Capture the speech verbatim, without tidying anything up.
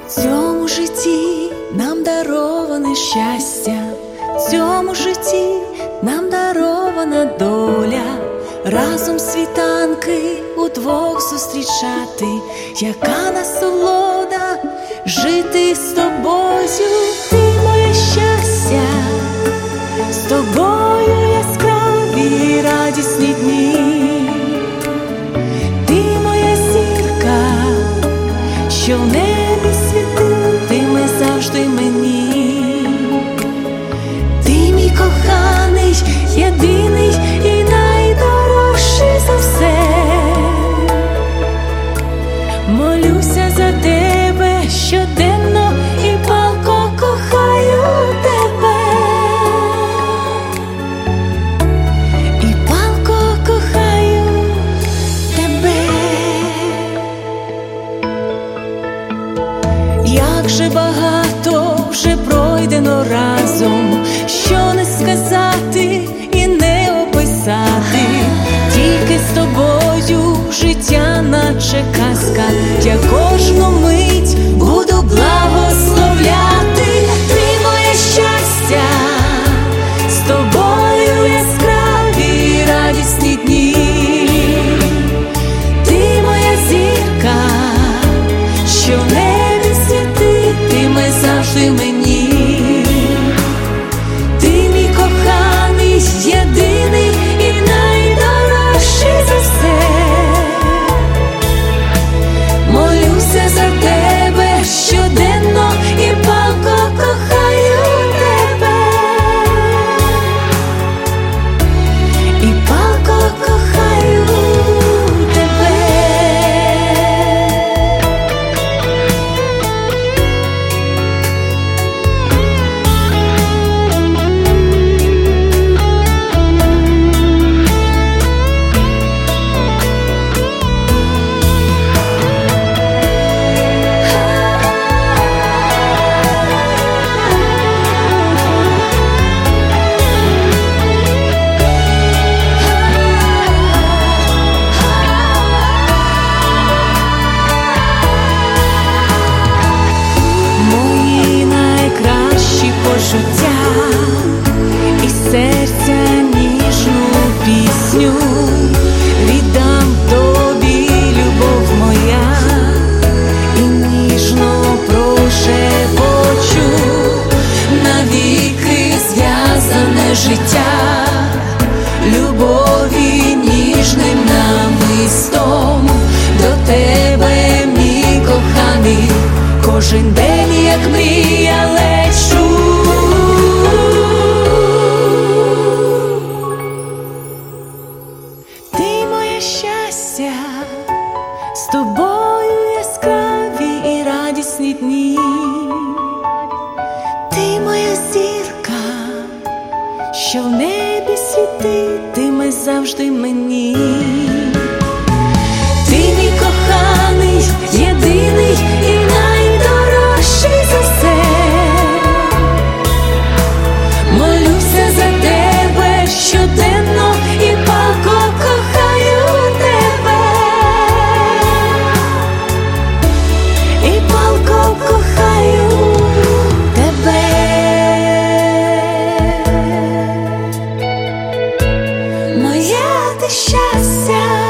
В цьому житті нам дароване щастя, в цьому житті нам дарована доля, разом світанки удвох зустрічати, яка насолода жити з тобою. Ти моє щастя, з тобою яскраві радісні дні. Ти моя зірка, що в небі світитиме завжди мені. Ти мій коханий, єдиний і найдорожчий за все. Молюся за тебе щоденно і палко кохаю тебе. І палко кохаю тебе. Як же багато вже пройдено разом, що не сказати і не описати. Тільки з тобою життя наче казка, я кожну мить буду благословляти. Ти моє щастя, з тобою яскраві радісні дні. Ти моя зірка, що в небі світитиме завжди мені. Ти мій коханий, єдиний і найдорожчий за все. Молюся за тебе щоденно і палко кохаю тебе. І палко кохаю тебе. Почуття і серця ніжну пісню віддам тобі, любов моя, і ніжно прошепочу навіки зв'язане життя, любові ніжним намистом до тебе, мій коханий, кожен день, як мрія, лечу. Щастя, з тобою яскраві і радісні дні. Ти моя зірка, що в небі світитиме завжди мені. Ти мій коханий, єдиний і найдорожчий за все. Молюся за тебе щоденно і палко кохаю тебе. І палко кохаю тебе. Моє ти щастя.